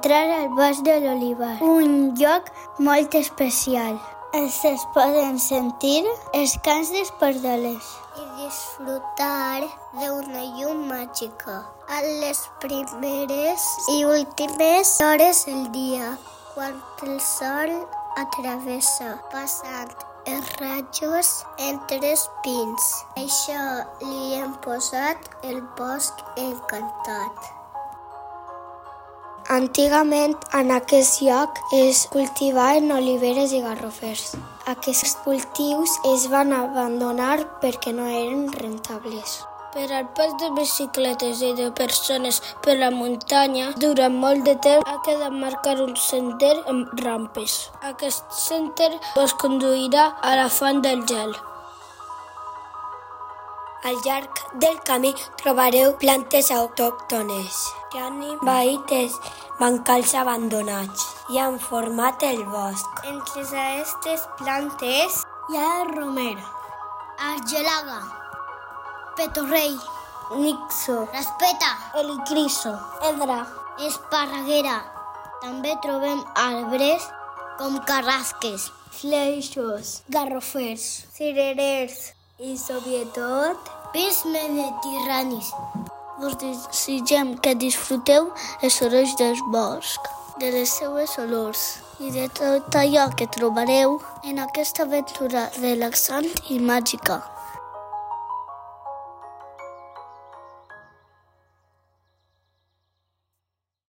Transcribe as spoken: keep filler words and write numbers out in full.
entrar al bosc de l'Olivar, un lloc molt especial. Els es poden sentir els cants dels pardalers i disfrutar d'una llum màgica a les primeres i últimes hores del dia, quan el sol atravessa, passant els rajos entre els pins. Això li hem posat el bosc encantat. Antigament, en aquest lloc es cultivaven oliveres i garrofers. Aquests cultius es van abandonar perquè no eren rentables. Per al pas de bicicletes i de persones per la muntanya, durant molt de temps ha quedat marcar un sender amb rampes. Aquest sender us conduirà a la font del gel. Al llarg del camí trobareu plantes autòctones que han envaït els bancals abandonats i han format el bosc. Entre aquestes plantes hi ha el romer, argelaga, petorrell, nixo, raspeta, helicriso, edra, esparreguera. També trobem arbres com carrasques, fleixos, garrofers, cirerers i, sobretot, pins mediterranis. Us desitgem que disfruteu els sorolls del bosc, de les seues olors i de tot allò que trobareu en aquesta aventura relaxant i màgica.